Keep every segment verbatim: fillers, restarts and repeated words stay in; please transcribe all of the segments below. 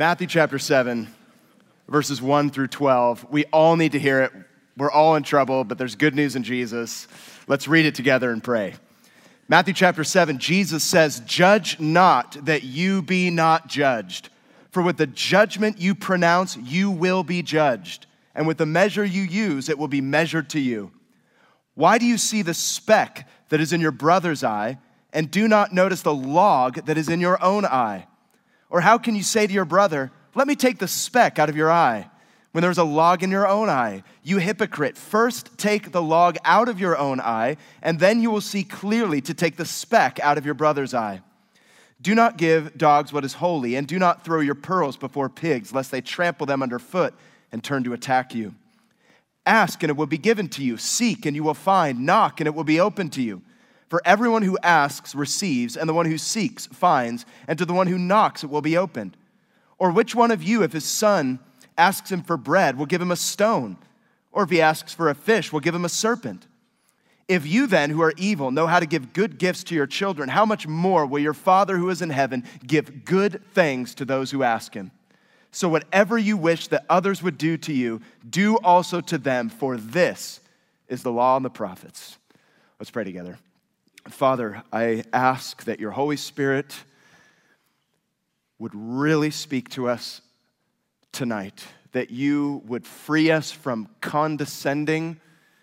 Matthew chapter seven, verses one through twelve. We all need to hear it. We're all in trouble, but there's good news in Jesus. Let's read it together and pray. Matthew chapter seven, Jesus says, "Judge not that you be not judged. For with the judgment you pronounce, you will be judged. And with the measure you use, it will be measured to you. Why do you see the speck that is in your brother's eye, and do not notice the log that is in your own eye? Or how can you say to your brother, 'Let me take the speck out of your eye,' when there is a log in your own eye? You hypocrite, first take the log out of your own eye, and then you will see clearly to take the speck out of your brother's eye. Do not give dogs what is holy, and do not throw your pearls before pigs, lest they trample them underfoot and turn to attack you. Ask, and it will be given to you. Seek, and you will find. Knock, and it will be opened to you. For everyone who asks receives, and the one who seeks finds, and to the one who knocks it will be opened. Or which one of you, if his son asks him for bread, will give him a stone? Or if he asks for a fish, will give him a serpent? If you then, who are evil, know how to give good gifts to your children, how much more will your Father who is in heaven give good things to those who ask him? So whatever you wish that others would do to you, do also to them, for this is the law and the prophets." Let's pray together. Father, I ask that your Holy Spirit would really speak to us tonight, that you would free us from condescending,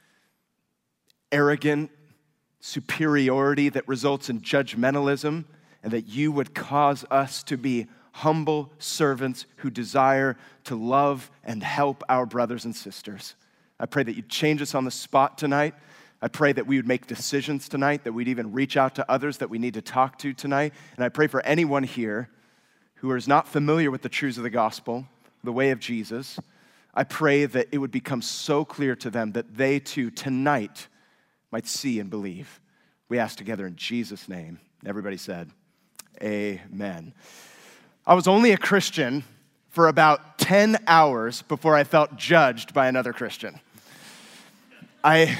arrogant superiority that results in judgmentalism, and that you would cause us to be humble servants who desire to love and help our brothers and sisters. I pray that you'd change us on the spot tonight. I pray that we would make decisions tonight, that we'd even reach out to others that we need to talk to tonight. And I pray for anyone here who is not familiar with the truths of the gospel, the way of Jesus, I pray that it would become so clear to them that they too tonight might see and believe. We ask together in Jesus' name. Everybody said, amen. I was only a Christian for about ten hours before I felt judged by another Christian. I,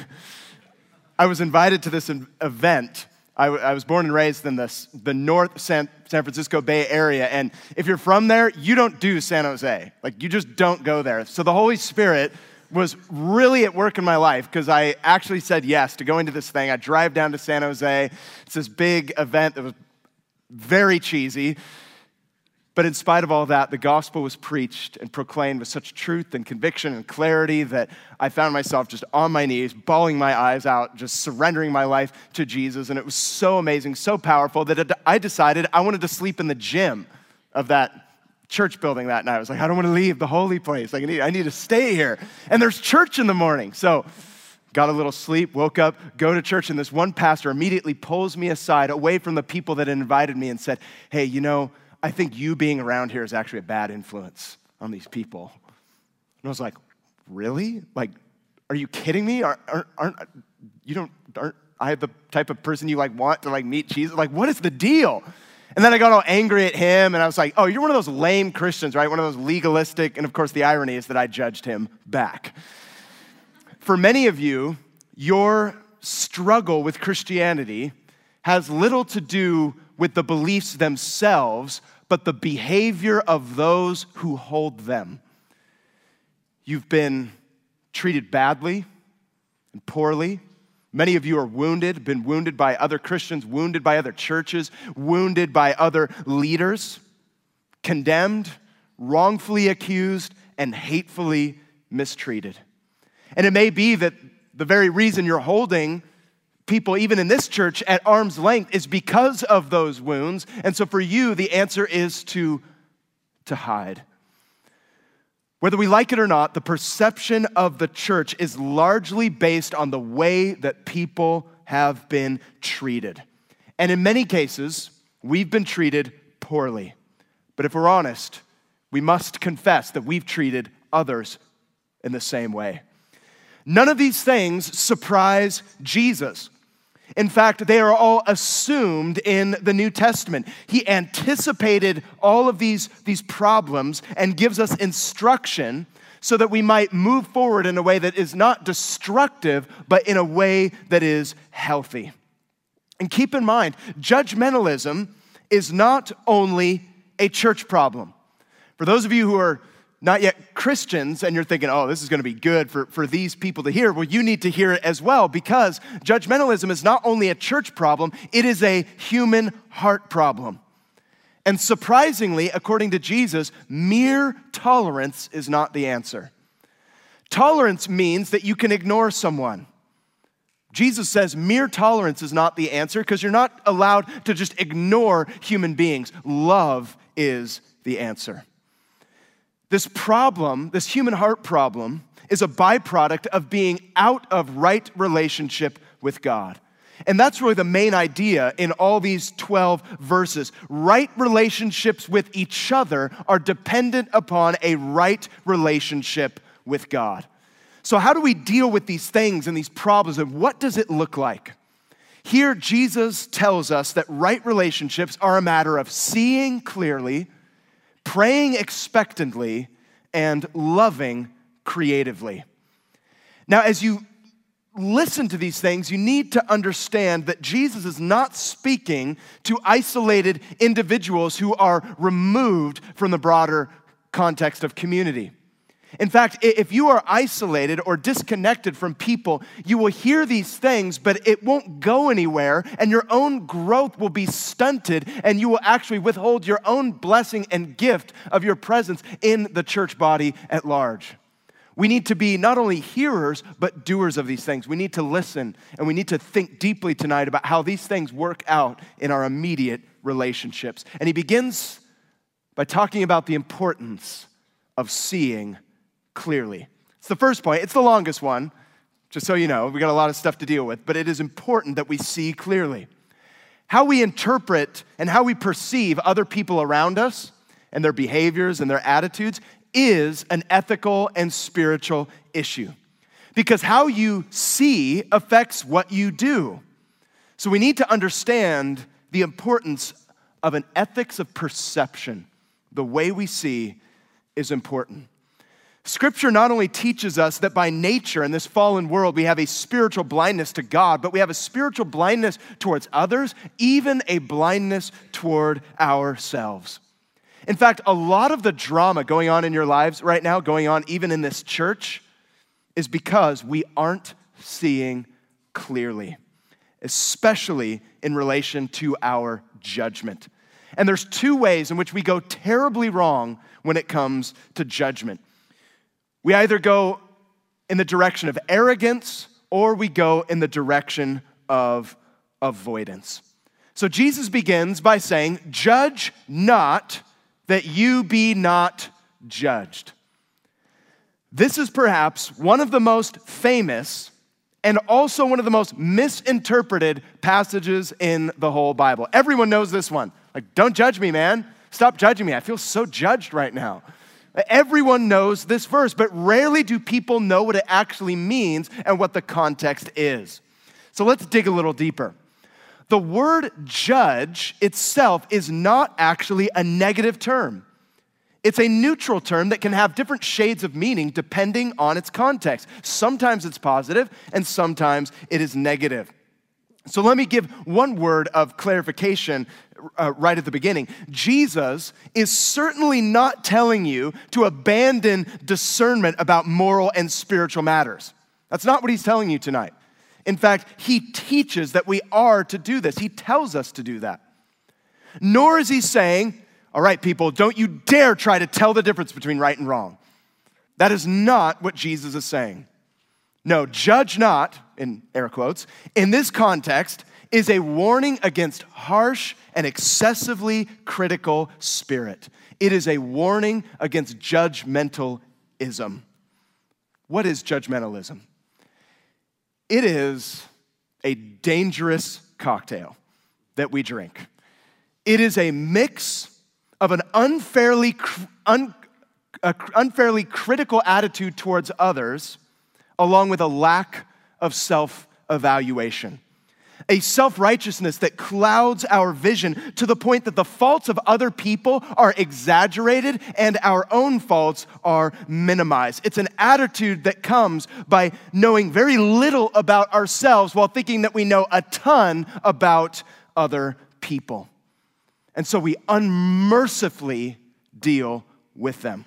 I was invited to this event. I, I was born and raised in this, the North San, San Francisco Bay Area, and if you're from there, you don't do San Jose. Like, you just don't go there. So the Holy Spirit was really at work in my life because I actually said yes to going to this thing. I drive down to San Jose. It's this big event that was very cheesy. But in spite of all that, the gospel was preached and proclaimed with such truth and conviction and clarity that I found myself just on my knees, bawling my eyes out, just surrendering my life to Jesus. And it was so amazing, so powerful that I decided I wanted to sleep in the gym of that church building that night. I was like, I don't want to leave the holy place. Like, I need, I need to stay here. And there's church in the morning. So got a little sleep, woke up, go to church, and this one pastor immediately pulls me aside away from the people that had invited me and said, hey, you know, I think you being around here is actually a bad influence on these people. And I was like, really? Like, are you kidding me? Aren't, aren't, aren't you don't, aren't I the type of person you like want to like meet Jesus? Like, what is the deal? And then I got all angry at him, and I was like, oh, you're one of those lame Christians, right? One of those legalistic, and of course the irony is that I judged him back. For many of you, your struggle with Christianity has little to do with the beliefs themselves, but the behavior of those who hold them. You've been treated badly and poorly. Many of you are wounded, been wounded by other Christians, wounded by other churches, wounded by other leaders, condemned, wrongfully accused, and hatefully mistreated. And it may be that the very reason you're holding people, even in this church, at arm's length is because of those wounds. And so for you, the answer is to, to hide. Whether we like it or not, the perception of the church is largely based on the way that people have been treated. And in many cases, we've been treated poorly. But if we're honest, we must confess that we've treated others in the same way. None of these things surprise Jesus. In fact, they are all assumed in the New Testament. He anticipated all of these, these problems and gives us instruction so that we might move forward in a way that is not destructive, but in a way that is healthy. And keep in mind, judgmentalism is not only a church problem. For those of you who are not yet Christians and you're thinking, oh, this is going to be good for, for these people to hear, well, you need to hear it as well, because judgmentalism is not only a church problem, it is a human heart problem. And surprisingly, according to Jesus, mere tolerance is not the answer. Tolerance means that you can ignore someone. Jesus says mere tolerance is not the answer because you're not allowed to just ignore human beings. Love is the answer. This problem, this human heart problem, is a byproduct of being out of right relationship with God. And that's really the main idea in all these twelve verses. Right relationships with each other are dependent upon a right relationship with God. So how do we deal with these things and these problems, and what does it look like? Here, Jesus tells us that right relationships are a matter of seeing clearly, praying expectantly, and loving creatively. Now, as you listen to these things, you need to understand that Jesus is not speaking to isolated individuals who are removed from the broader context of community. In fact, if you are isolated or disconnected from people, you will hear these things, but it won't go anywhere, and your own growth will be stunted, and you will actually withhold your own blessing and gift of your presence in the church body at large. We need to be not only hearers, but doers of these things. We need to listen, and we need to think deeply tonight about how these things work out in our immediate relationships. And he begins by talking about the importance of seeing clearly. It's the first point. It's the longest one, just so you know. We got a lot of stuff to deal with, but it is important that we see clearly. How we interpret and how we perceive other people around us and their behaviors and their attitudes is an ethical and spiritual issue. Because how you see affects what you do. So we need to understand the importance of an ethics of perception. The way we see is important. Scripture not only teaches us that by nature in this fallen world we have a spiritual blindness to God, but we have a spiritual blindness towards others, even a blindness toward ourselves. In fact, a lot of the drama going on in your lives right now, going on even in this church, is because we aren't seeing clearly, especially in relation to our judgment. And there's two ways in which we go terribly wrong when it comes to judgment. We either go in the direction of arrogance or we go in the direction of avoidance. So Jesus begins by saying, "Judge not, that you be not judged." This is perhaps one of the most famous and also one of the most misinterpreted passages in the whole Bible. Everyone knows this one. Like, don't judge me, man. Stop judging me. I feel so judged right now. Everyone knows this verse, but rarely do people know what it actually means and what the context is. So let's dig a little deeper. The word judge itself is not actually a negative term. It's a neutral term that can have different shades of meaning depending on its context. Sometimes it's positive and sometimes it is negative. So let me give one word of clarification uh, right at the beginning. Jesus is certainly not telling you to abandon discernment about moral and spiritual matters. That's not what he's telling you tonight. In fact, he teaches that we are to do this. He tells us to do that. Nor is he saying, all right, people, don't you dare try to tell the difference between right and wrong. That is not what Jesus is saying. No, judge not, in air quotes, in this context is a warning against harsh and excessively critical spirit. It is a warning against judgmentalism. What is judgmentalism? It is a dangerous cocktail that we drink. It is a mix of an unfairly, un, uh, unfairly critical attitude towards others, along with a lack of self-evaluation. A self-righteousness that clouds our vision to the point that the faults of other people are exaggerated and our own faults are minimized. It's an attitude that comes by knowing very little about ourselves while thinking that we know a ton about other people. And so we unmercifully deal with them.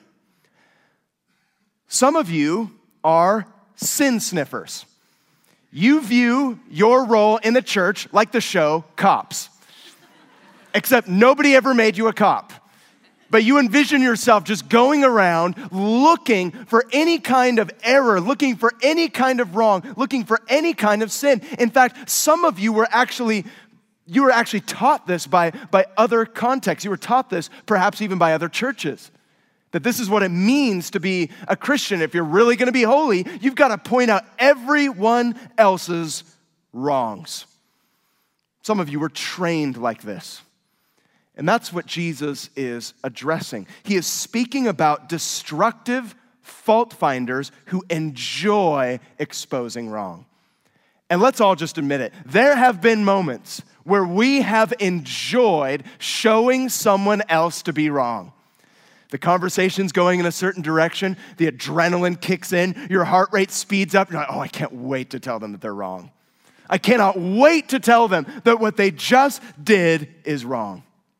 Some of you are sin sniffers. You view your role in the church like the show Cops. Except nobody ever made you a cop. But you envision yourself just going around looking for any kind of error, looking for any kind of wrong, looking for any kind of sin. In fact, some of you were actually, you were actually taught this by, by other contexts. You were taught this perhaps even by other churches. That this is what it means to be a Christian. If you're really going to be holy, you've got to point out everyone else's wrongs. Some of you were trained like this. And that's what Jesus is addressing. He is speaking about destructive fault finders who enjoy exposing wrong. And let's all just admit it. There have been moments where we have enjoyed showing someone else to be wrong. The conversation's going in a certain direction, the adrenaline kicks in, your heart rate speeds up, you're like, oh, I can't wait to tell them that they're wrong. I cannot wait to tell them that what they just did is wrong.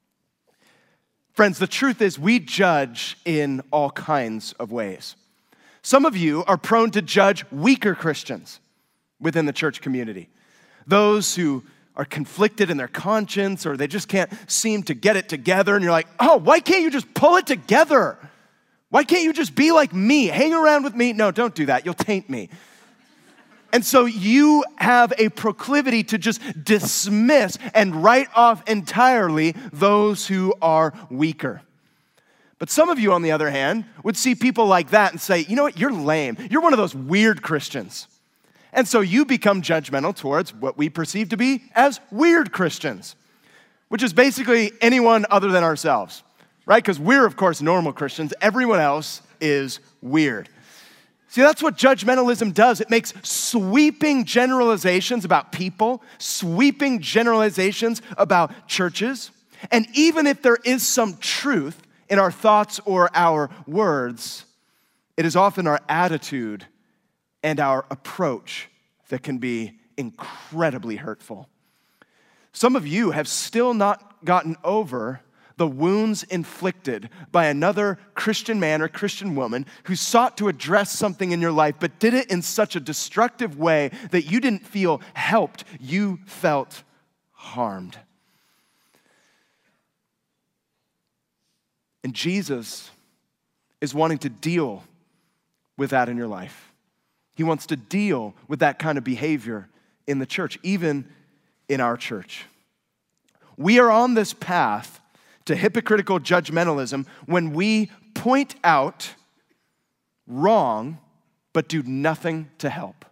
Friends, the truth is we judge in all kinds of ways. Some of you are prone to judge weaker Christians within the church community. Those who are conflicted in their conscience or they just can't seem to get it together and you're like, oh, why can't you just pull it together? Why can't you just be like me? Hang around with me? No, don't do that. You'll taint me. And so you have a proclivity to just dismiss and write off entirely those who are weaker. But some of you, on the other hand, would see people like that and say, you know what, you're lame. You're one of those weird Christians. And so you become judgmental towards what we perceive to be as weird Christians, which is basically anyone other than ourselves, right? Because we're, of course, normal Christians. Everyone else is weird. See, that's what judgmentalism does. It makes sweeping generalizations about people, sweeping generalizations about churches. And even if there is some truth in our thoughts or our words, it is often our attitude and our approach that can be incredibly hurtful. Some of you have still not gotten over the wounds inflicted by another Christian man or Christian woman who sought to address something in your life, but did it in such a destructive way that you didn't feel helped, you felt harmed. And Jesus is wanting to deal with that in your life. He wants to deal with that kind of behavior in the church, even in our church. We are on this path to hypocritical judgmentalism when we point out wrong but do nothing to help.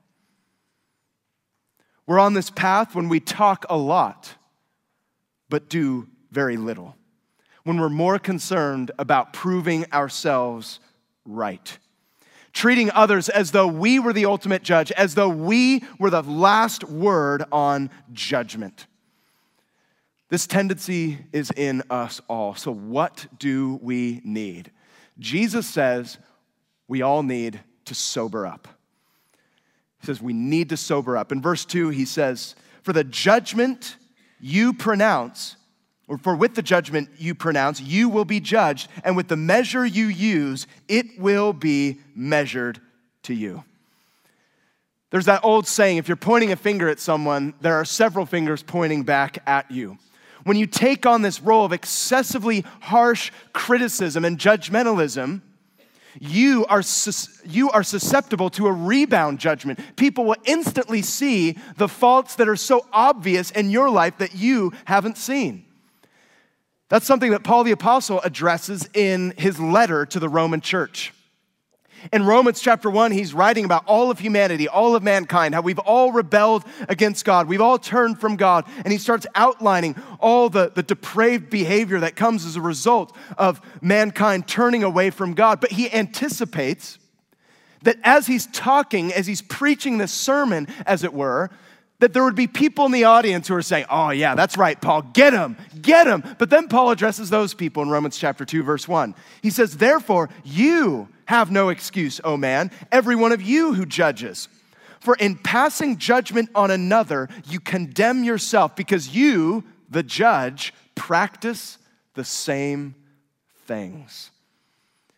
We're on this path when we talk a lot but do very little. When we're more concerned about proving ourselves right. Treating others as though we were the ultimate judge, as though we were the last word on judgment. This tendency is in us all. So what do we need? Jesus says we all need to sober up. He says we need to sober up. In verse two, he says, for the judgment you pronounce, or for with the judgment you pronounce, you will be judged, and with the measure you use, it will be measured to you. There's that old saying, if you're pointing a finger at someone, there are several fingers pointing back at you. When you take on this role of excessively harsh criticism and judgmentalism, you are, sus- you are susceptible to a rebound judgment. People will instantly see the faults that are so obvious in your life that you haven't seen. That's something that Paul the Apostle addresses in his letter to the Roman church. In Romans chapter one, he's writing about all of humanity, all of mankind, how we've all rebelled against God. We've all turned from God. And he starts outlining all the, the depraved behavior that comes as a result of mankind turning away from God. But he anticipates that as he's talking, as he's preaching this sermon, as it were, that there would be people in the audience who are saying, oh yeah, that's right, Paul, get him, get him. But then Paul addresses those people in Romans chapter two, verse one. He says, therefore, you have no excuse, O man, every one of you who judges. For in passing judgment on another, you condemn yourself because you, the judge, practice the same things.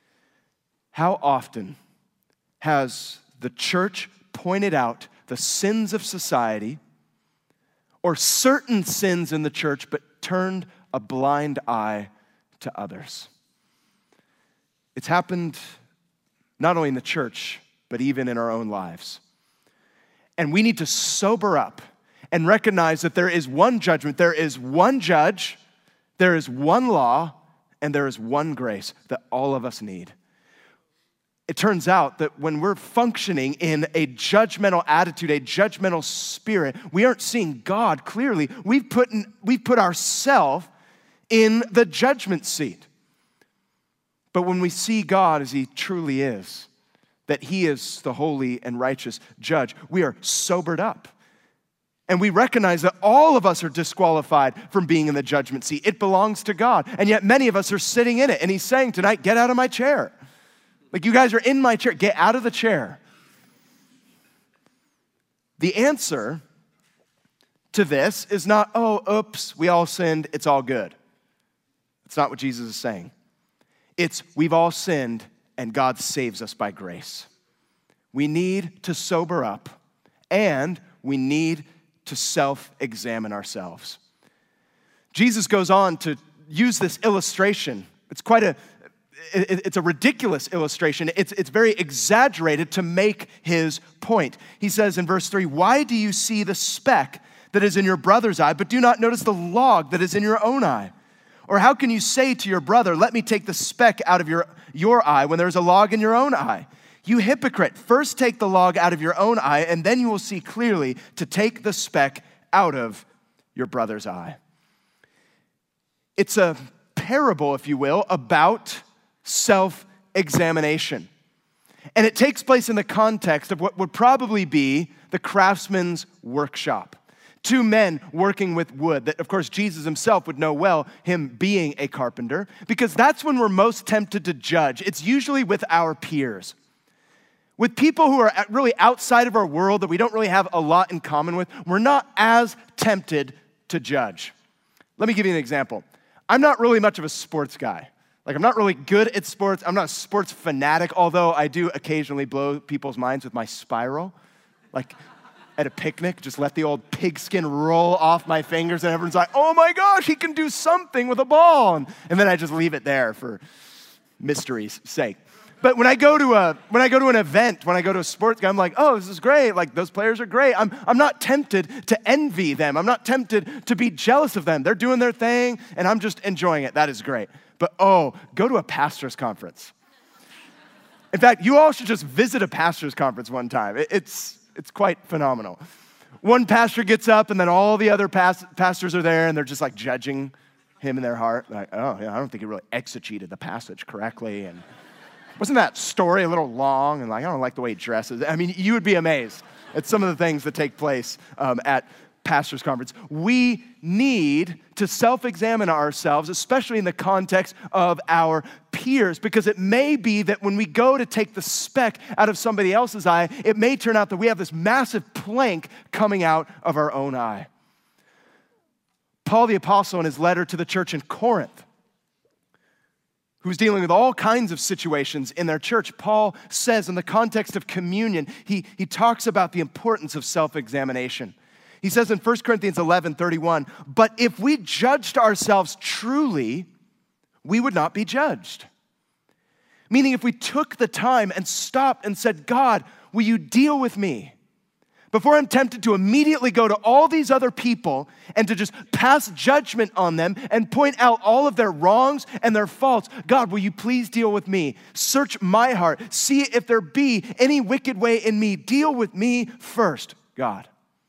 How often has the church pointed out the sins of society or certain sins in the church, but turned a blind eye to others? It's happened not only in the church, but even in our own lives. And we need to sober up and recognize that there is one judgment, there is one judge, there is one law, and there is one grace that all of us need. It turns out that when we're functioning in a judgmental attitude, a judgmental spirit, we aren't seeing God clearly. We've put, in, we've put ourselves in the judgment seat. But when we see God as He truly is, that He is the holy and righteous judge, we are sobered up. And we recognize that all of us are disqualified from being in the judgment seat. It belongs to God. And yet many of us are sitting in it. And He's saying tonight, get out of my chair. Like, you guys are in my chair. Get out of the chair. The answer to this is not, oh, oops, we all sinned, it's all good. That's not what Jesus is saying. It's, we've all sinned, and God saves us by grace. We need to sober up, and we need to self-examine ourselves. Jesus goes on to use this illustration. It's quite a, it's a ridiculous illustration. It's, it's very exaggerated to make his point. He says in verse three, why do you see the speck that is in your brother's eye, but do not notice the log that is in your own eye? Or how can you say to your brother, let me take the speck out of your, your eye when there's a log in your own eye? You hypocrite, first take the log out of your own eye, and then you will see clearly to take the speck out of your brother's eye. It's a parable, if you will, about self-examination. And it takes place in the context of what would probably be the craftsman's workshop. Two men working with wood that, of course, Jesus himself would know well, him being a carpenter, because that's when we're most tempted to judge. It's usually with our peers. With people who are really outside of our world that we don't really have a lot in common with, we're not as tempted to judge. Let me give you an example. I'm not really much of a sports guy. Like, I'm not really good at sports. I'm not a sports fanatic, although I do occasionally blow people's minds with my spiral. Like, at a picnic, just let the old pigskin roll off my fingers, and everyone's like, oh my gosh, he can do something with a ball. And, and then I just leave it there for mystery's sake. But when I go to a when I go to an event, when I go to a sports game, I'm like, oh, this is great. Like, those players are great. I'm I'm not tempted to envy them. I'm not tempted to be jealous of them. They're doing their thing, and I'm just enjoying it. That is great. But oh, go to a pastor's conference. In fact, you all should just visit a pastor's conference one time. It, it's it's quite phenomenal. One pastor gets up, and then all the other past, pastors are there, and they're just like judging him in their heart. Like, oh, yeah, I don't think he really exegeted the passage correctly, and wasn't that story a little long? And like, I don't like the way he dresses. I mean, you would be amazed at some of the things that take place um, at pastor's conference. We need to self-examine ourselves, especially in the context of our peers, because it may be that when we go to take the speck out of somebody else's eye, it may turn out that we have this massive plank coming out of our own eye. Paul the Apostle, in his letter to the church in Corinth, who's dealing with all kinds of situations in their church, Paul says in the context of communion, he, he talks about the importance of self-examination. He says in First Corinthians eleven thirty-one, but if we judged ourselves truly, we would not be judged. Meaning, if we took the time and stopped and said, God, will you deal with me? Before I'm tempted to immediately go to all these other people and to just pass judgment on them and point out all of their wrongs and their faults, God, will you please deal with me? Search my heart. See if there be any wicked way in me. Deal with me first, God.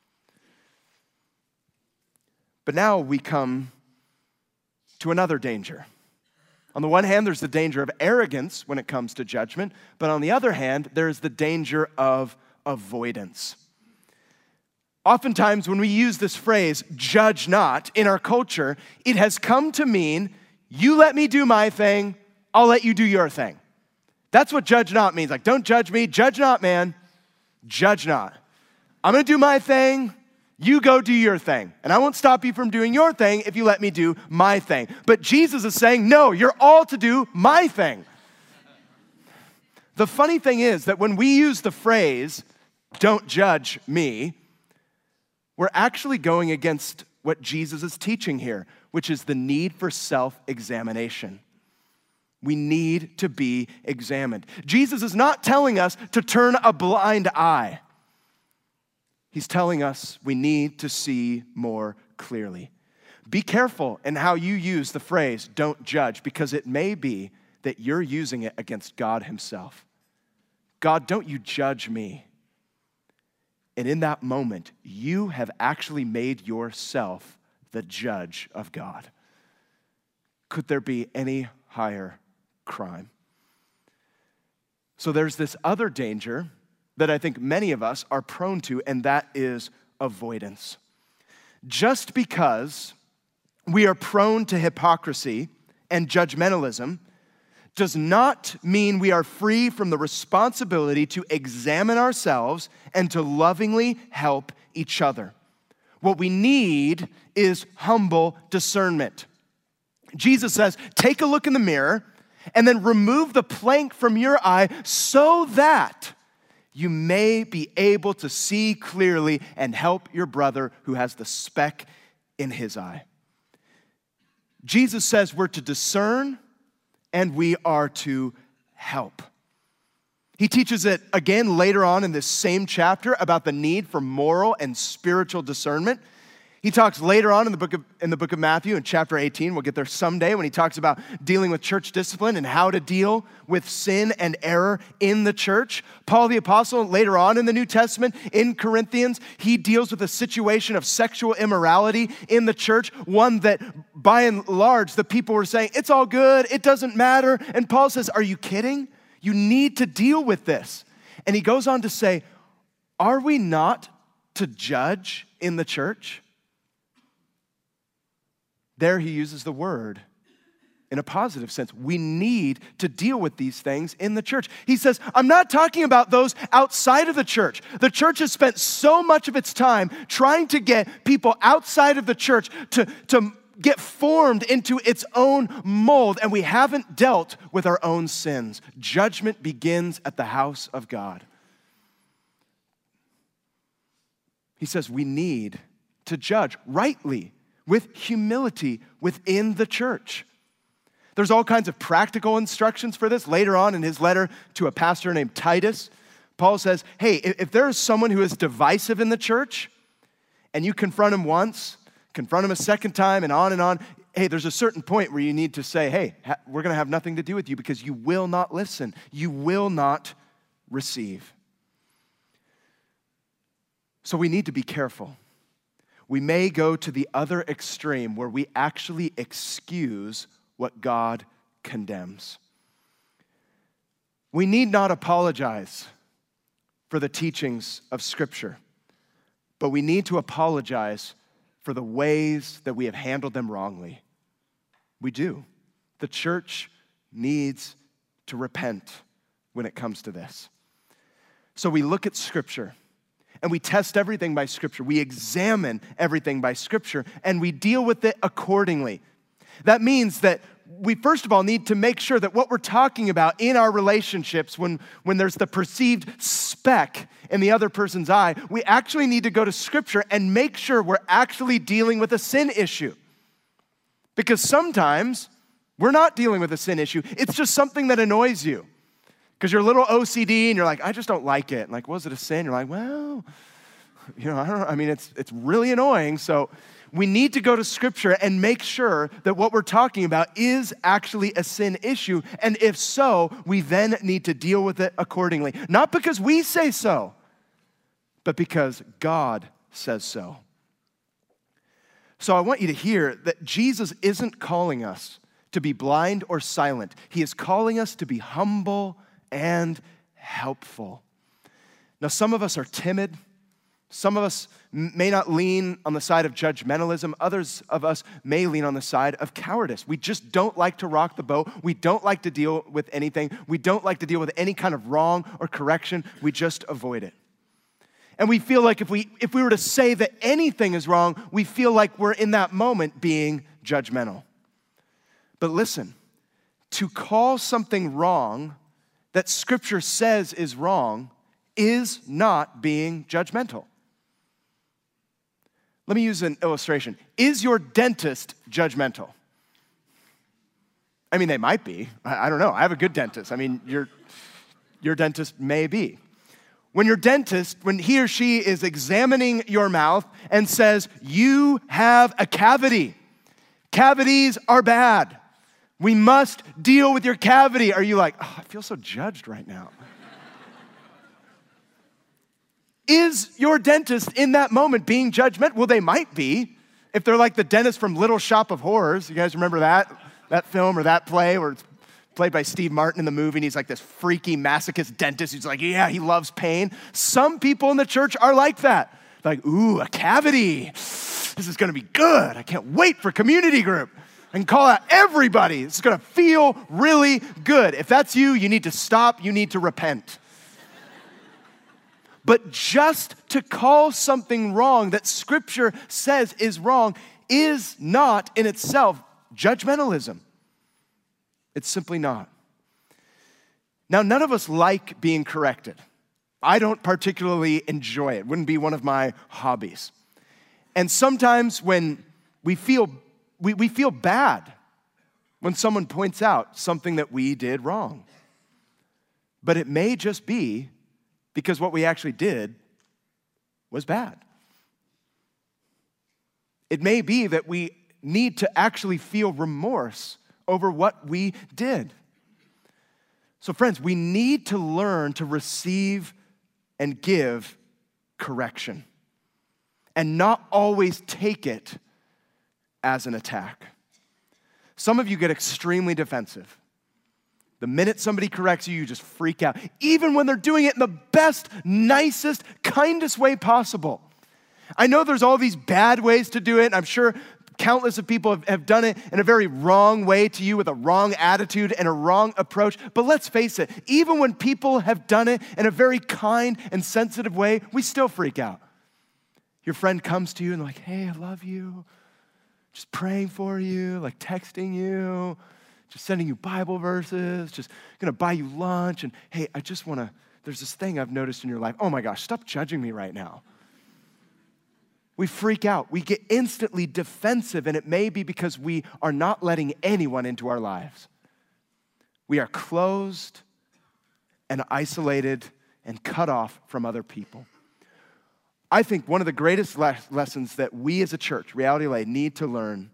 But now we come to another danger. On the one hand, there's the danger of arrogance when it comes to judgment, but on the other hand, there's the danger of avoidance. Oftentimes, when we use this phrase, judge not, in our culture, it has come to mean, you let me do my thing, I'll let you do your thing. That's what judge not means. Like, don't judge me, judge not, man. Judge not. I'm gonna do my thing, you go do your thing. And I won't stop you from doing your thing if you let me do my thing. But Jesus is saying, no, you're all to do my thing. The funny thing is that when we use the phrase, "don't judge me," we're actually going against what Jesus is teaching here, which is the need for self-examination. We need to be examined. Jesus is not telling us to turn a blind eye. He's telling us we need to see more clearly. Be careful in how you use the phrase, "don't judge," because it may be that you're using it against God himself. God, don't you judge me. And in that moment, you have actually made yourself the judge of God. Could there be any higher crime? So there's this other danger that I think many of us are prone to, and that is avoidance. Just because we are prone to hypocrisy and judgmentalism does not mean we are free from the responsibility to examine ourselves and to lovingly help each other. What we need is humble discernment. Jesus says, take a look in the mirror and then remove the plank from your eye so that you may be able to see clearly and help your brother who has the speck in his eye. Jesus says we're to discern and we are to help. He teaches it again later on in this same chapter about the need for moral and spiritual discernment. He talks later on in the book of, in the book of Matthew in chapter eighteen, we'll get there someday, when he talks about dealing with church discipline and how to deal with sin and error in the church. Paul the Apostle, later on in the New Testament, in Corinthians, he deals with a situation of sexual immorality in the church, one that by and large the people were saying, it's all good, it doesn't matter. And Paul says, are you kidding? You need to deal with this. And he goes on to say, are we not to judge in the church? There he uses the word in a positive sense. We need to deal with these things in the church. He says, I'm not talking about those outside of the church. The church has spent so much of its time trying to get people outside of the church to, to get formed into its own mold, and we haven't dealt with our own sins. Judgment begins at the house of God. He says we need to judge rightly, with humility within the church. There's all kinds of practical instructions for this. Later on in his letter to a pastor named Titus, Paul says, hey, if there is someone who is divisive in the church, and you confront him once, confront him a second time, and on and on, hey, there's a certain point where you need to say, hey, we're going to have nothing to do with you because you will not listen. You will not receive. So we need to be careful. We may go to the other extreme where we actually excuse what God condemns. We need not apologize for the teachings of Scripture, but we need to apologize for the ways that we have handled them wrongly. We do. The church needs to repent when it comes to this. So we look at Scripture, and we test everything by Scripture. We examine everything by Scripture, and we deal with it accordingly. That means that we, first of all, need to make sure that what we're talking about in our relationships, when, when there's the perceived speck in the other person's eye, we actually need to go to Scripture and make sure we're actually dealing with a sin issue. Because sometimes we're not dealing with a sin issue. It's just something that annoys you. Because you're a little O C D and you're like, I just don't like it. And like, was it a sin? You're like, well, you know, I don't know. I mean, it's it's really annoying. So we need to go to Scripture and make sure that what we're talking about is actually a sin issue. And if so, we then need to deal with it accordingly. Not because we say so, but because God says so. So I want you to hear that Jesus isn't calling us to be blind or silent. He is calling us to be humble and helpful. Now, some of us are timid. Some of us may not lean on the side of judgmentalism. Others of us may lean on the side of cowardice. We just don't like to rock the boat. We don't like to deal with anything. We don't like to deal with any kind of wrong or correction. We just avoid it. And we feel like if we if we were to say that anything is wrong, we feel like we're in that moment being judgmental. But listen, to call something wrong that Scripture says is wrong is not being judgmental. Let me use an illustration. Is your dentist judgmental? I mean, they might be. I, I don't know. I have a good dentist. I mean, your, your dentist may be. When your dentist, when he or she is examining your mouth and says, you have a cavity. Cavities are bad. We must deal with your cavity. Are you like, oh, I feel so judged right now? Is your dentist in that moment being judgmental? Well, they might be. If they're like the dentist from Little Shop of Horrors. You guys remember that? That film or that play where it's played by Steve Martin in the movie, and he's like this freaky masochist dentist who's like, yeah, he loves pain. Some people in the church are like that. Like, ooh, a cavity. This is gonna be good. I can't wait for community group. I can call out everybody. It's gonna feel really good. If that's you, you need to stop. You need to repent. But just to call something wrong that Scripture says is wrong is not in itself judgmentalism. It's simply not. Now, none of us like being corrected. I don't particularly enjoy it. It wouldn't be one of my hobbies. And sometimes when we feel we, we feel bad when someone points out something that we did wrong. But it may just be because what we actually did was bad. It may be that we need to actually feel remorse over what we did. So friends, we need to learn to receive and give correction and not always take it as an attack. Some of you get extremely defensive. The minute somebody corrects you, you just freak out, even when they're doing it in the best, nicest, kindest way possible. I know there's all these bad ways to do it. I'm sure countless of people have, have done it in a very wrong way to you with a wrong attitude and a wrong approach. But let's face it, even when people have done it in a very kind and sensitive way, we still freak out. Your friend comes to you and like, hey, I love you. Just praying for you, like texting you, just sending you Bible verses, just gonna buy you lunch. And hey, I just wanna, there's this thing I've noticed in your life. Oh my gosh, stop judging me right now. We freak out. We get instantly defensive, and it may be because we are not letting anyone into our lives. We are closed and isolated and cut off from other people. I think one of the greatest le- lessons that we as a church, Reality L A, need to learn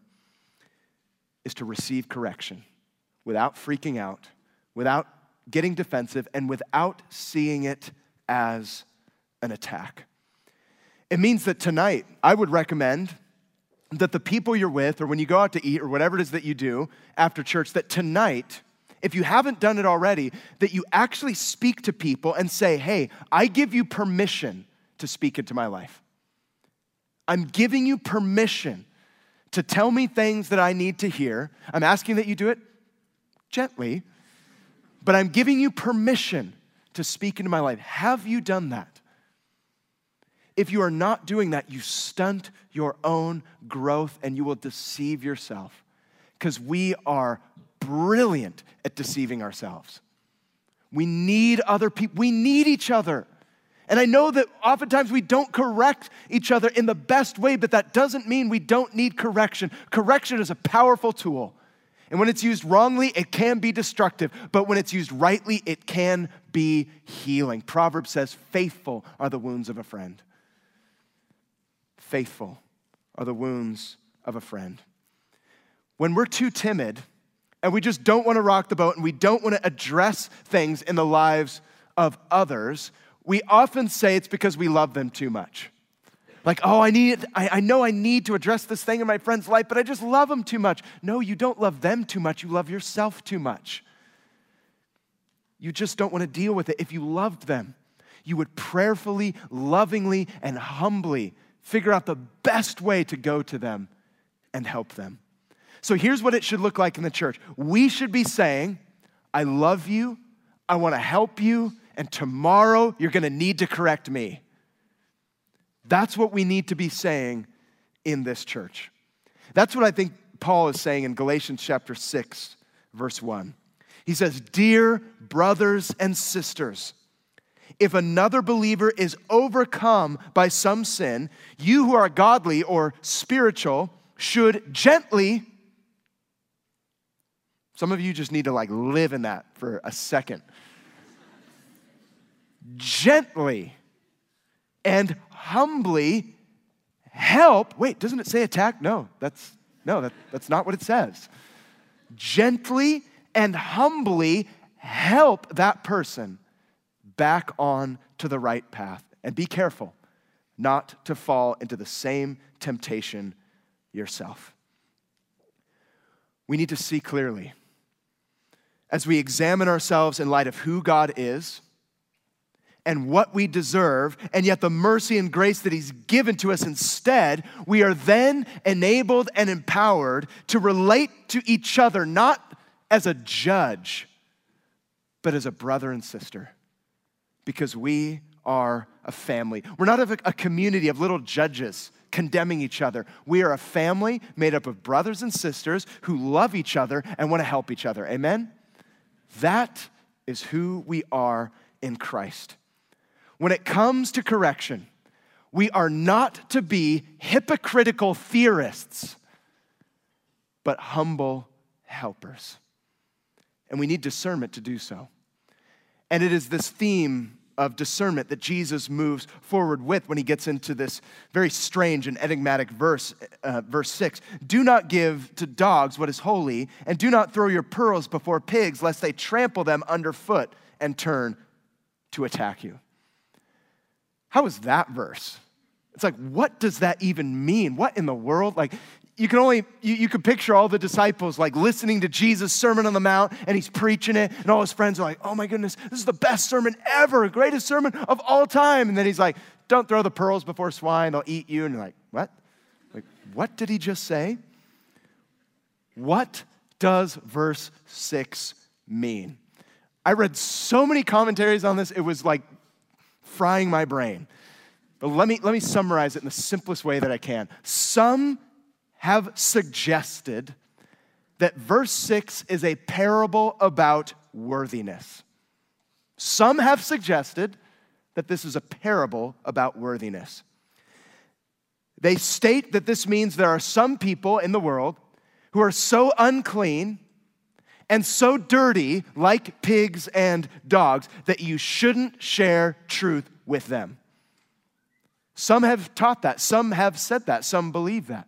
is to receive correction without freaking out, without getting defensive, and without seeing it as an attack. It means that tonight, I would recommend that the people you're with, or when you go out to eat, or whatever it is that you do after church, that tonight, if you haven't done it already, that you actually speak to people and say, hey, I give you permission to speak into my life. I'm giving you permission to tell me things that I need to hear. I'm asking that you do it gently, but I'm giving you permission to speak into my life. Have you done that? If you are not doing that, you stunt your own growth and you will deceive yourself, because we are brilliant at deceiving ourselves. We need other people. We need each other. And I know that oftentimes we don't correct each other in the best way, but that doesn't mean we don't need correction. Correction is a powerful tool. And when it's used wrongly, it can be destructive. But when it's used rightly, it can be healing. Proverbs says, faithful are the wounds of a friend. Faithful are the wounds of a friend. When we're too timid and we just don't want to rock the boat and we don't want to address things in the lives of others, we often say it's because we love them too much. Like, oh, I need, I, I know I need to address this thing in my friend's life, but I just love them too much. No, you don't love them too much. You love yourself too much. You just don't want to deal with it. If you loved them, you would prayerfully, lovingly, and humbly figure out the best way to go to them and help them. So here's what it should look like in the church. We should be saying, I love you, I want to help you, and tomorrow you're going to need to correct me. That's what we need to be saying in this church. That's what I think Paul is saying in Galatians chapter six, verse one. He says, dear brothers and sisters, if another believer is overcome by some sin, you who are godly or spiritual should gently, some of you just need to like live in that for a second, gently and humbly help. Wait, doesn't it say attack? No, that's no, that, that's not what it says. Gently and humbly help that person back on to the right path. And be careful not to fall into the same temptation yourself. We need to see clearly as we examine ourselves in light of who God is and what we deserve, and yet the mercy and grace that he's given to us instead, we are then enabled and empowered to relate to each other, not as a judge, but as a brother and sister, because we are a family. We're not a, a community of little judges condemning each other. We are a family made up of brothers and sisters who love each other and want to help each other. Amen? That is who we are in Christ. When it comes to correction, we are not to be hypocritical theorists, but humble helpers. And we need discernment to do so. And it is this theme of discernment that Jesus moves forward with when he gets into this very strange and enigmatic verse, uh, verse six. Do not give to dogs what is holy, and do not throw your pearls before pigs, lest they trample them underfoot and turn to attack you. How is that verse? It's like, what does that even mean? What in the world? Like, you can only, you, you could picture all the disciples like listening to Jesus' Sermon on the Mount, and he's preaching it, and all his friends are like, oh my goodness, this is the best sermon ever, greatest sermon of all time. And then he's like, don't throw the pearls before swine, they'll eat you. And you're like, what? Like, what did he just say? What does verse six mean? I read so many commentaries on this, it was like frying my brain. But let me, let me summarize it in the simplest way that I can. Some have suggested that verse six is a parable about worthiness. Some have suggested that this is a parable about worthiness. They state that this means there are some people in the world who are so unclean and so dirty, like pigs and dogs, that you shouldn't share truth with them. Some have taught that. Some have said that. Some believe that.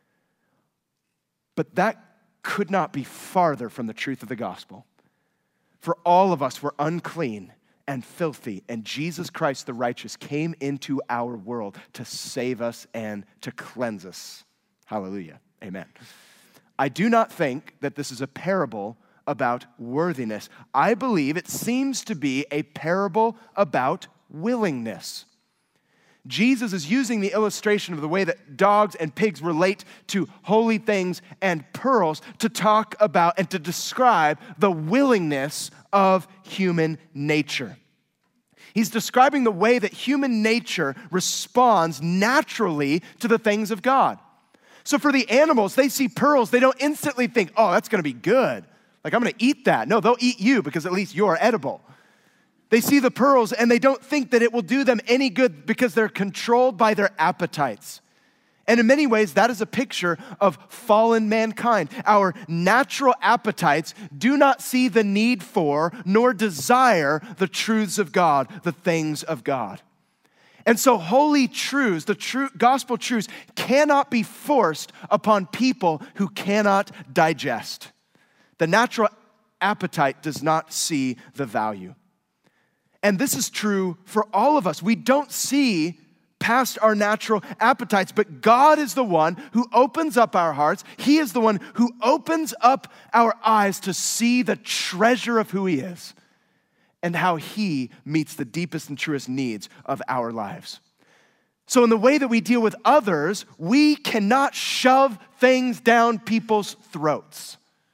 But that could not be farther from the truth of the gospel. For all of us were unclean and filthy, and Jesus Christ the righteous came into our world to save us and to cleanse us. Hallelujah. Amen. I do not think that this is a parable about worthiness. I believe it seems to be a parable about willingness. Jesus is using the illustration of the way that dogs and pigs relate to holy things and pearls to talk about and to describe the willingness of human nature. He's describing the way that human nature responds naturally to the things of God. So for the animals, they see pearls, they don't instantly think, oh, that's going to be good. Like, I'm going to eat that. No, they'll eat you because at least you're edible. They see the pearls and they don't think that it will do them any good because they're controlled by their appetites. And in many ways, that is a picture of fallen mankind. Our natural appetites do not see the need for nor desire the truths of God, the things of God. And so holy truths, the true gospel truths, cannot be forced upon people who cannot digest. The natural appetite does not see the value. And this is true for all of us. We don't see past our natural appetites, but God is the one who opens up our hearts. He is the one who opens up our eyes to see the treasure of who He is and how He meets the deepest and truest needs of our lives. So in the way that we deal with others, we cannot shove things down people's throats.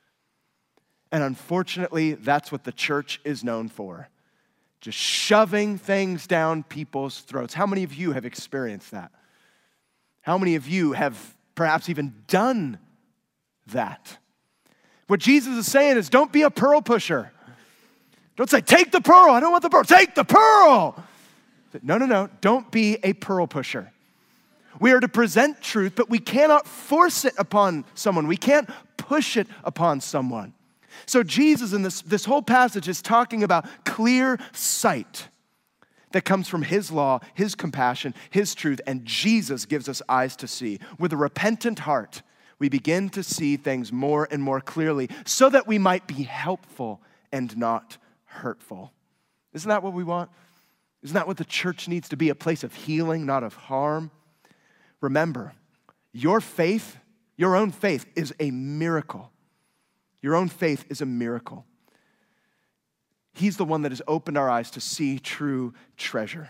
And unfortunately, that's what the church is known for. Just shoving things down people's throats. How many of you have experienced that? How many of you have perhaps even done that? What Jesus is saying is don't be a pearl pusher. Don't say, take the pearl. I don't want the pearl. Take the pearl. No, no, no. Don't be a pearl pusher. We are to present truth, but we cannot force it upon someone. We can't push it upon someone. So Jesus in this, this whole passage is talking about clear sight that comes from his law, his compassion, his truth, and Jesus gives us eyes to see. With a repentant heart, we begin to see things more and more clearly so that we might be helpful and not hurtful. Isn't that what we want? Isn't that what the church needs to be? A place of healing, not of harm? Remember, your faith, your own faith is a miracle. Your own faith is a miracle. He's the one that has opened our eyes to see true treasure.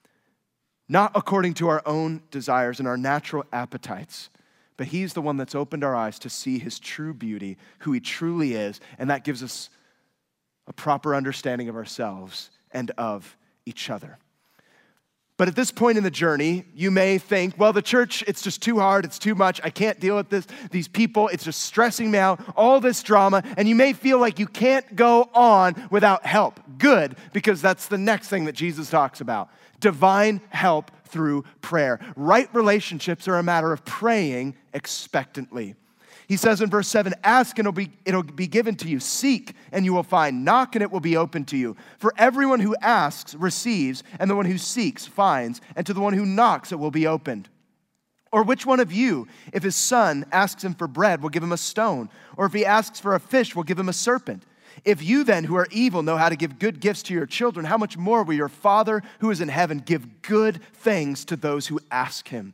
Not according to our own desires and our natural appetites, but he's the one that's opened our eyes to see his true beauty, who he truly is, and that gives us a proper understanding of ourselves and of each other. But at this point in the journey, you may think, well, the church, it's just too hard, it's too much, I can't deal with this, these people, it's just stressing me out, all this drama, and you may feel like you can't go on without help. Good, because that's the next thing that Jesus talks about. Divine help through prayer. Right relationships are a matter of praying expectantly. He says in verse seven, ask and it'll be, it'll be given to you. Seek and you will find. Knock and it will be opened to you. For everyone who asks receives, and the one who seeks finds, and to the one who knocks it will be opened. Or which one of you, if his son asks him for bread, will give him a stone? Or if he asks for a fish, will give him a serpent? If you then, who are evil, know how to give good gifts to your children, how much more will your Father who is in heaven give good things to those who ask him?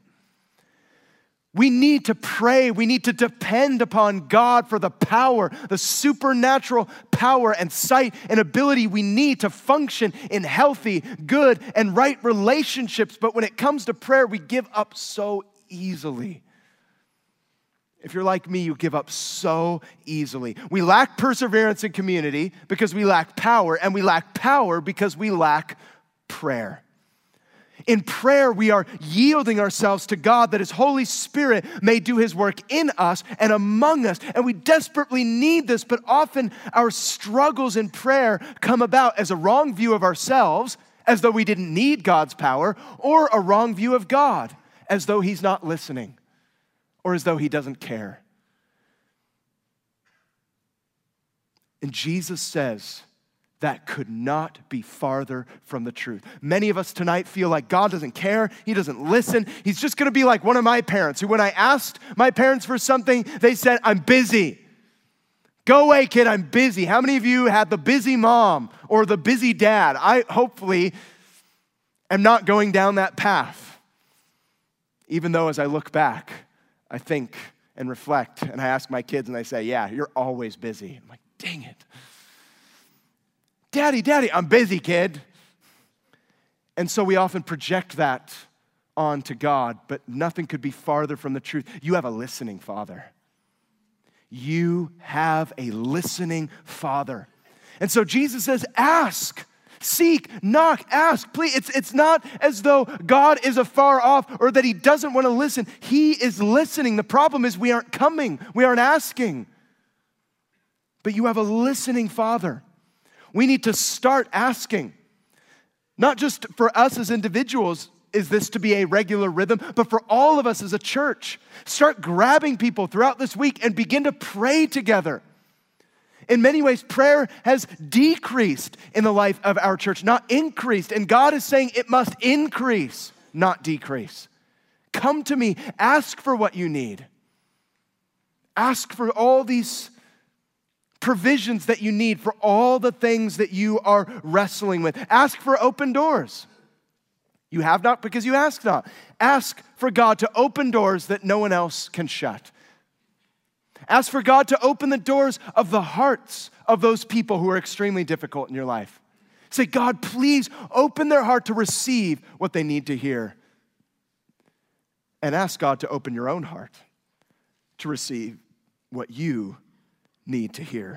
We need to pray. We need to depend upon God for the power, the supernatural power and sight and ability we need to function in healthy, good, and right relationships. But when it comes to prayer, we give up so easily. If you're like me, you give up so easily. We lack perseverance in community because we lack power, and we lack power because we lack prayer. In prayer, we are yielding ourselves to God that his Holy Spirit may do his work in us and among us. And we desperately need this, but often our struggles in prayer come about as a wrong view of ourselves, as though we didn't need God's power, or a wrong view of God, as though he's not listening, or as though he doesn't care. And Jesus says, that could not be farther from the truth. Many of us tonight feel like God doesn't care. He doesn't listen. He's just going to be like one of my parents who, when I asked my parents for something, they said, I'm busy. Go away, kid, I'm busy. How many of you had the busy mom or the busy dad? I hopefully am not going down that path. Even though as I look back, I think and reflect, and I ask my kids and they say, yeah, you're always busy. I'm like, dang it. Daddy, daddy, I'm busy, kid. And so we often project that onto God, but nothing could be farther from the truth. You have a listening Father. You have a listening Father. And so Jesus says, ask, seek, knock, ask, please. It's, it's not as though God is afar off or that he doesn't want to listen. He is listening. The problem is we aren't coming. We aren't asking. But you have a listening Father. We need to start asking. Not just for us as individuals is this to be a regular rhythm, but for all of us as a church. Start grabbing people throughout this week and begin to pray together. In many ways, prayer has decreased in the life of our church, not increased. And God is saying it must increase, not decrease. Come to me, ask for what you need. Ask for all these provisions that you need for all the things that you are wrestling with. Ask for open doors. You have not because you ask not. Ask for God to open doors that no one else can shut. Ask for God to open the doors of the hearts of those people who are extremely difficult in your life. Say, God, please open their heart to receive what they need to hear. And ask God to open your own heart to receive what you need to hear.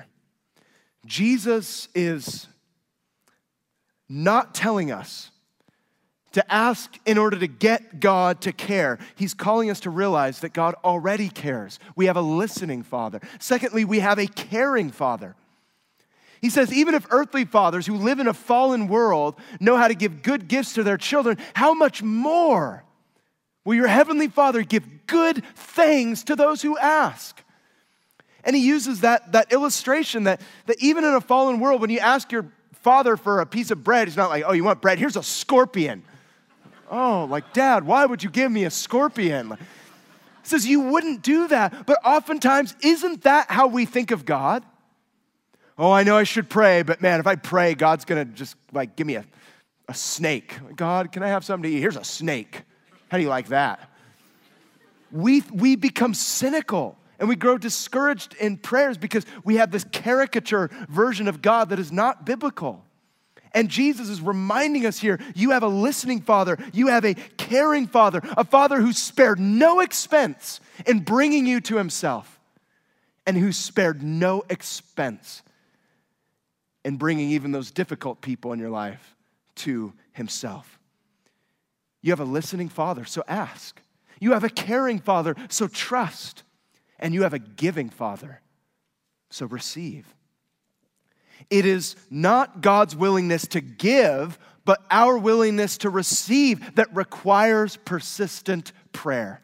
Jesus is not telling us to ask in order to get God to care. He's calling us to realize that God already cares. We have a listening Father. Secondly, we have a caring Father. He says, even if earthly fathers who live in a fallen world know how to give good gifts to their children, how much more will your heavenly Father give good things to those who ask? And he uses that, that illustration that, that even in a fallen world, when you ask your father for a piece of bread, he's not like, oh, you want bread? Here's a scorpion. Oh, like, Dad, why would you give me a scorpion? He says you wouldn't do that. But oftentimes, isn't that how we think of God? Oh, I know I should pray, but man, if I pray, God's going to just like give me a, a snake. God, can I have something to eat? Here's a snake. How do you like that? We, we become cynical and we grow discouraged in prayers because we have this caricature version of God that is not biblical. And Jesus is reminding us here, you have a listening Father, you have a caring Father, a Father who spared no expense in bringing you to himself and who spared no expense in bringing even those difficult people in your life to himself. You have a listening Father, so ask. You have a caring Father, so trust. And you have a giving Father, so receive. It is not God's willingness to give, but our willingness to receive that requires persistent prayer.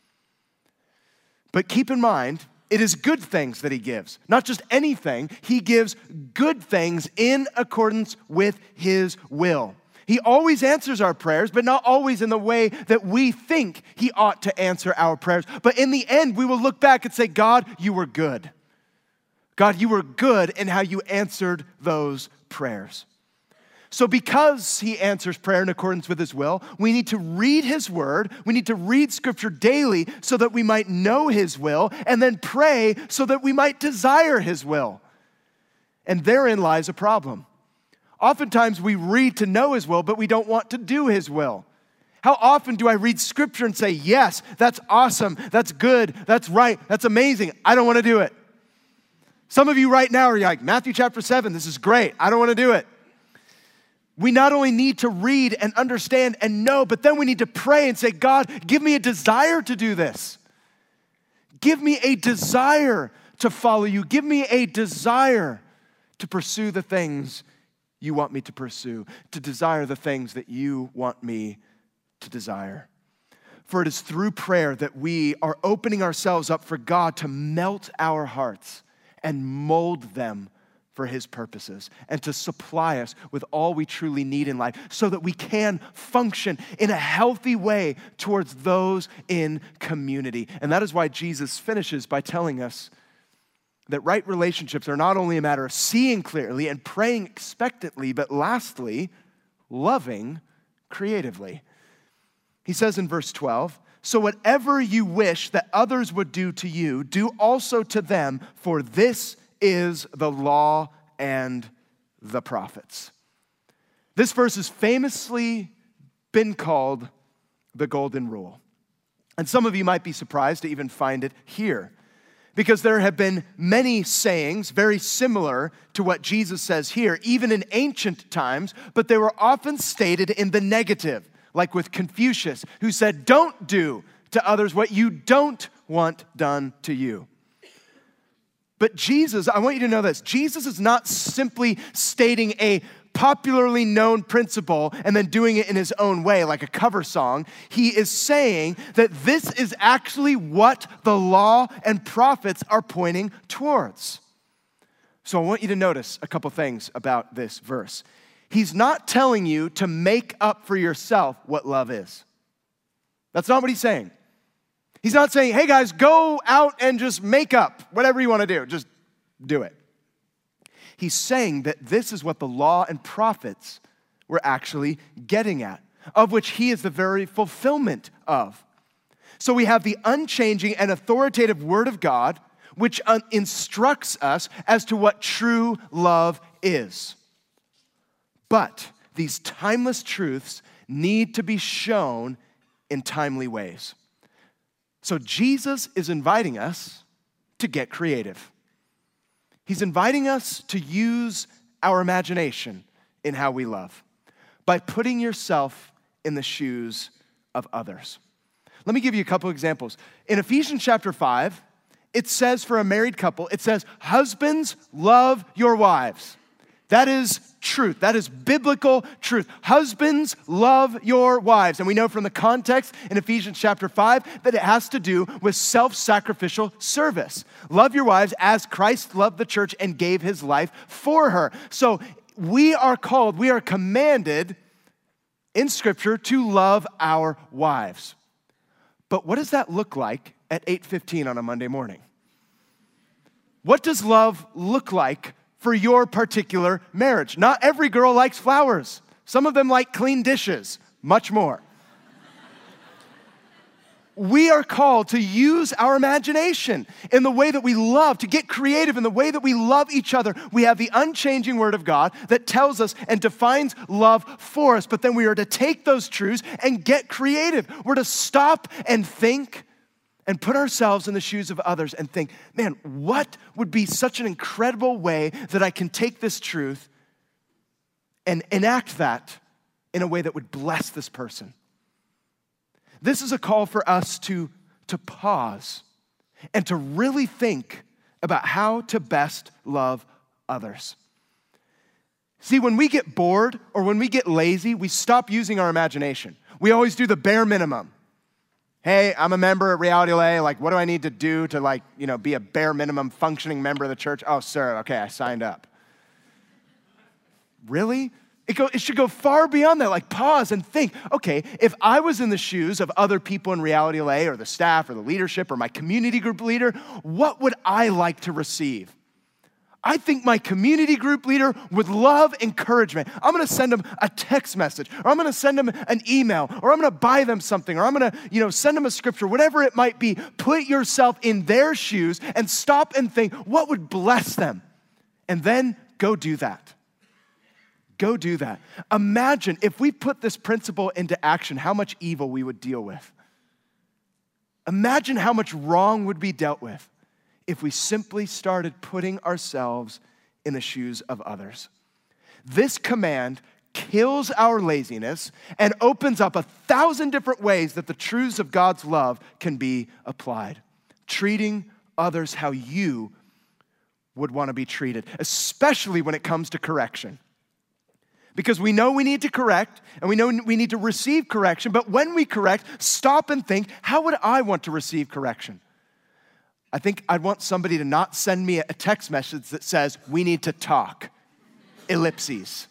But keep in mind, it is good things that he gives, not just anything. He gives good things in accordance with his will. He always answers our prayers, but not always in the way that we think he ought to answer our prayers. But in the end, we will look back and say, God, you were good. God, you were good in how you answered those prayers. So because he answers prayer in accordance with his will, we need to read his word. We need to read scripture daily so that we might know his will, and then pray so that we might desire his will. And therein lies a problem. Oftentimes we read to know his will, but we don't want to do his will. How often do I read scripture and say, yes, that's awesome, that's good, that's right, that's amazing. I don't want to do it. Some of you right now are like, Matthew chapter seven, this is great. I don't want to do it. We not only need to read and understand and know, but then we need to pray and say, God, give me a desire to do this. Give me a desire to follow you. Give me a desire to pursue the things you want me to pursue, to desire the things that you want me to desire. For it is through prayer that we are opening ourselves up for God to melt our hearts and mold them for his purposes and to supply us with all we truly need in life so that we can function in a healthy way towards those in community. And that is why Jesus finishes by telling us that right relationships are not only a matter of seeing clearly and praying expectantly, but lastly, loving creatively. He says in verse twelve, so whatever you wish that others would do to you, do also to them, for this is the law and the prophets. This verse has famously been called the golden rule. And some of you might be surprised to even find it here, because there have been many sayings very similar to what Jesus says here, even in ancient times, but they were often stated in the negative, like with Confucius, who said, don't do to others what you don't want done to you. But Jesus, I want you to know this, Jesus is not simply stating a popularly known principle and then doing it in his own way, like a cover song. He is saying that this is actually what the law and prophets are pointing towards. So I want you to notice a couple things about this verse. He's not telling you to make up for yourself what love is. That's not what he's saying. He's not saying, hey guys, go out and just make up whatever you want to do. Just do it. He's saying that this is what the law and prophets were actually getting at, of which he is the very fulfillment of. So we have the unchanging and authoritative word of God, which instructs us as to what true love is. But these timeless truths need to be shown in timely ways. So Jesus is inviting us to get creative. He's inviting us to use our imagination in how we love by putting yourself in the shoes of others. Let me give you a couple examples. In Ephesians chapter five, it says for a married couple, it says, husbands, love your wives. That is truth. That is biblical truth. Husbands, love your wives. And we know from the context in Ephesians chapter five that it has to do with self-sacrificial service. Love your wives as Christ loved the church and gave his life for her. So we are called, we are commanded in Scripture to love our wives. But what does that look like at eight fifteen on a Monday morning? What does love look like for your particular marriage? Not every girl likes flowers. Some of them like clean dishes, much more. We are called to use our imagination in the way that we love, to get creative in the way that we love each other. We have the unchanging Word of God that tells us and defines love for us, but then we are to take those truths and get creative. We're to stop and think and put ourselves in the shoes of others and think, man, what would be such an incredible way that I can take this truth and enact that in a way that would bless this person? This is a call for us to, to pause and to really think about how to best love others. See, when we get bored or when we get lazy, we stop using our imagination. We always do the bare minimum. Hey, I'm a member at Reality L A. Like, what do I need to do to, like, you know, be a bare minimum functioning member of the church? Oh, sir, okay, I signed up. Really? It, go, it should go far beyond that. Like, pause and think, okay, if I was in the shoes of other people in Reality L A or the staff or the leadership or my community group leader, what would I like to receive? I think my community group leader would love encouragement. I'm gonna send them a text message, or I'm gonna send them an email, or I'm gonna buy them something, or I'm gonna, you know, send them a scripture, whatever it might be. Put yourself in their shoes and stop and think, what would bless them? And then go do that. Go do that. Imagine if we put this principle into action, how much evil we would deal with. Imagine how much wrong would be dealt with if we simply started putting ourselves in the shoes of others. This command kills our laziness and opens up a thousand different ways that the truths of God's love can be applied. Treating others how you would want to be treated, especially when it comes to correction. Because we know we need to correct, and we know we need to receive correction, but when we correct, stop and think, how would I want to receive correction? I think I'd want somebody to not send me a text message that says, we need to talk, ellipses.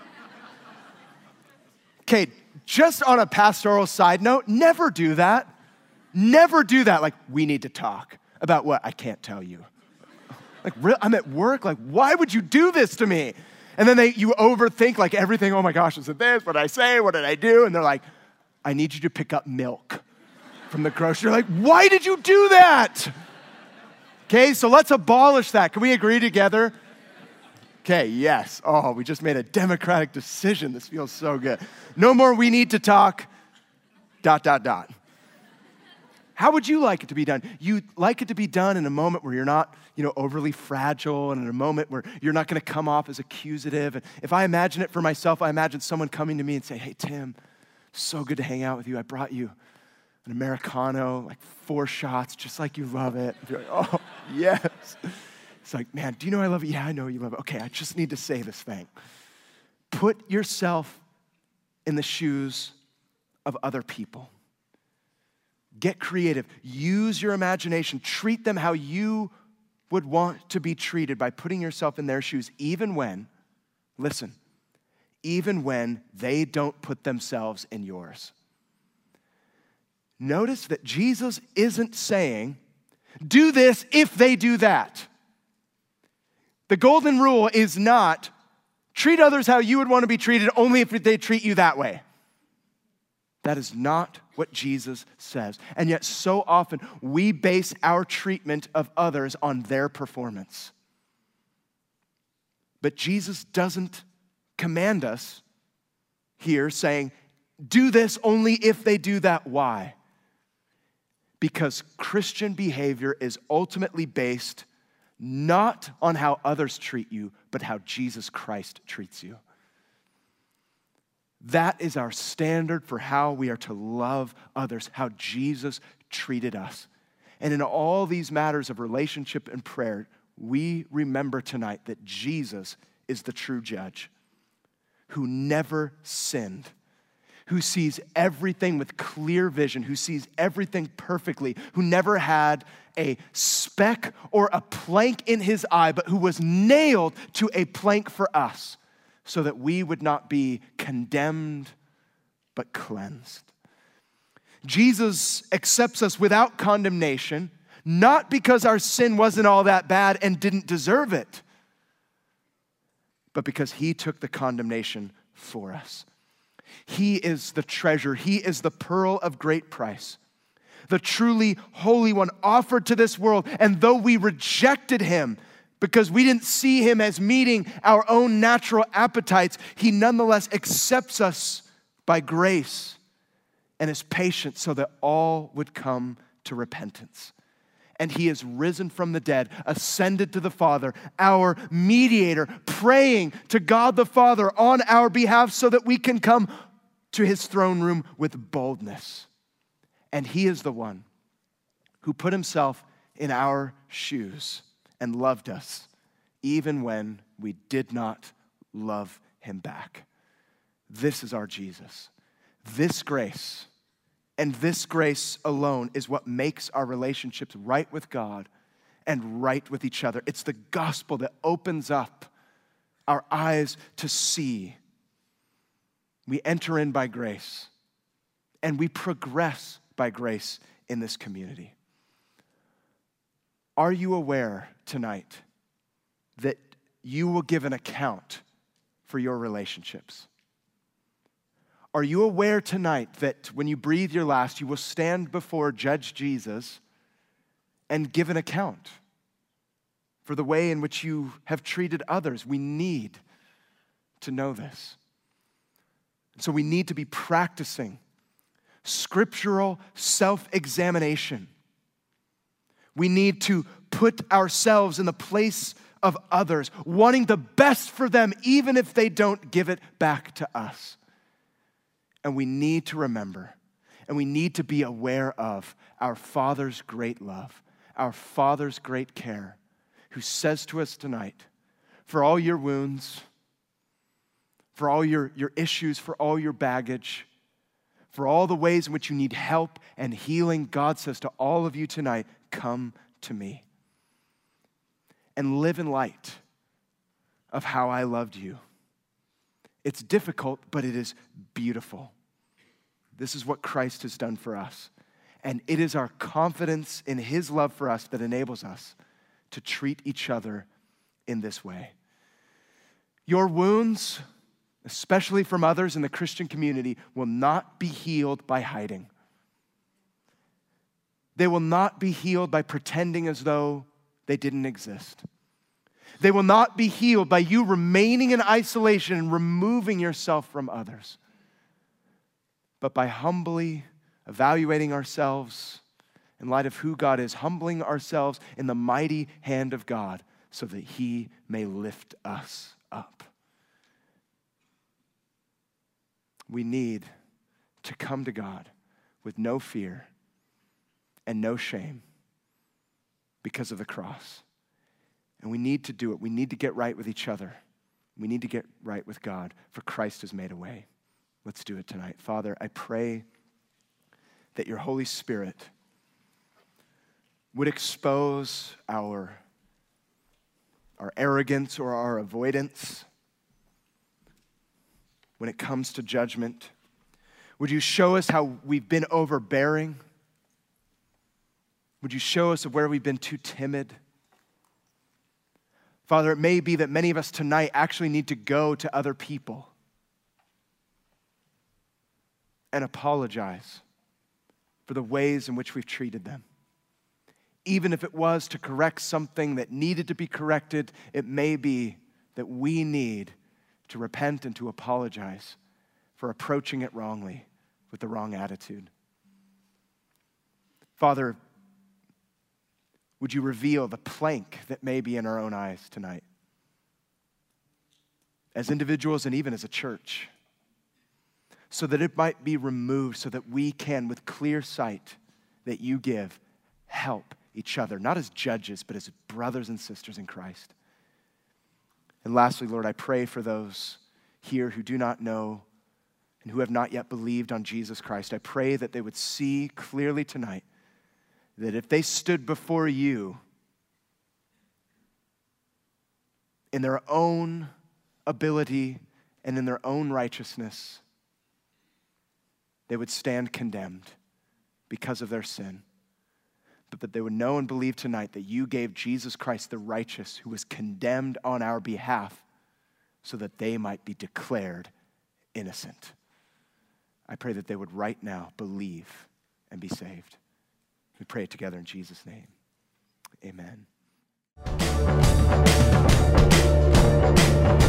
Okay, just on a pastoral side note, never do that. Never do that, like, we need to talk. About what? I can't tell you. Like, I'm at work, like, why would you do this to me? And then they, you overthink like everything. Oh my gosh, is it this? What did I say? What did I do? And they're like, I need you to pick up milk from the grocery. You're like, why did you do that? Okay, so let's abolish that. Can we agree together? Okay, yes. Oh, we just made a democratic decision. This feels so good. No more we need to talk, dot, dot, dot. How would you like it to be done? You'd like it to be done in a moment where you're not, you know, overly fragile, and in a moment where you're not going to come off as accusative. And if I imagine it for myself, I imagine someone coming to me and saying, hey, Tim, so good to hang out with you. I brought you an Americano, like four shots, just like you love it. And you're like, oh, yes. It's like, man, do you know I love it? Yeah, I know you love it. Okay, I just need to say this thing. Put yourself in the shoes of other people. Get creative. Use your imagination. Treat them how you would want to be treated by putting yourself in their shoes, even when, listen, even when they don't put themselves in yours. Notice that Jesus isn't saying, do this if they do that. The golden rule is not, treat others how you would want to be treated only if they treat you that way. That is not what Jesus says. And yet so often we base our treatment of others on their performance. But Jesus doesn't command us here saying, do this only if they do that. Why? Because Christian behavior is ultimately based not on how others treat you, but how Jesus Christ treats you. That is our standard for how we are to love others, how Jesus treated us. And in all these matters of relationship and prayer, we remember tonight that Jesus is the true judge who never sinned, who sees everything with clear vision, who sees everything perfectly, who never had a speck or a plank in his eye, but who was nailed to a plank for us so that we would not be condemned, but cleansed. Jesus accepts us without condemnation, not because our sin wasn't all that bad and didn't deserve it, but because he took the condemnation for us. He is the treasure. He is the pearl of great price, the truly holy one offered to this world. And though we rejected him because we didn't see him as meeting our own natural appetites, he nonetheless accepts us by grace and is patient so that all would come to repentance. And he is risen from the dead, ascended to the Father, our mediator, praying to God the Father on our behalf so that we can come to his throne room with boldness. And he is the one who put himself in our shoes and loved us, even when we did not love him back. This is our Jesus. This grace and this grace alone is what makes our relationships right with God and right with each other. It's the gospel that opens up our eyes to see. We enter in by grace, and we progress by grace in this community. Are you aware tonight that you will give an account for your relationships? Are you aware tonight that when you breathe your last, you will stand before Judge Jesus and give an account for the way in which you have treated others? We need to know this. So we need to be practicing scriptural self-examination. We need to put ourselves in the place of others, wanting the best for them, even if they don't give it back to us. And we need to remember, and we need to be aware of our Father's great love, our Father's great care, who says to us tonight, for all your wounds, for all your, your issues, for all your baggage, for all the ways in which you need help and healing, God says to all of you tonight, come to me and live in light of how I loved you. It's difficult, but it is beautiful. This is what Christ has done for us. And it is our confidence in his love for us that enables us to treat each other in this way. Your wounds, especially from others in the Christian community, will not be healed by hiding. They will not be healed by pretending as though they didn't exist. They will not be healed by you remaining in isolation and removing yourself from others, but by humbly evaluating ourselves in light of who God is, humbling ourselves in the mighty hand of God so that he may lift us up. We need to come to God with no fear and no shame because of the cross. And we need to do it. We need to get right with each other. We need to get right with God, for Christ has made a way. Let's do it tonight. Father, I pray that your Holy Spirit would expose our, our arrogance or our avoidance when it comes to judgment. Would you show us how we've been overbearing? Would you show us where we've been too timid? Father, it may be that many of us tonight actually need to go to other people and apologize for the ways in which we've treated them. Even if it was to correct something that needed to be corrected, it may be that we need to repent and to apologize for approaching it wrongly with the wrong attitude. Father, would you reveal the plank that may be in our own eyes tonight? As individuals and even as a church. so that it might be removed, so that we can, with clear sight that you give, help each other, not as judges, but as brothers and sisters in Christ. And lastly, Lord, I pray for those here who do not know and who have not yet believed on Jesus Christ. I pray that they would see clearly tonight that if they stood before you in their own ability and in their own righteousness, they would stand condemned because of their sin. But that they would know and believe tonight that you gave Jesus Christ, the righteous, who was condemned on our behalf, so that they might be declared innocent. I pray that they would right now believe and be saved. We pray it together in Jesus' name. Amen.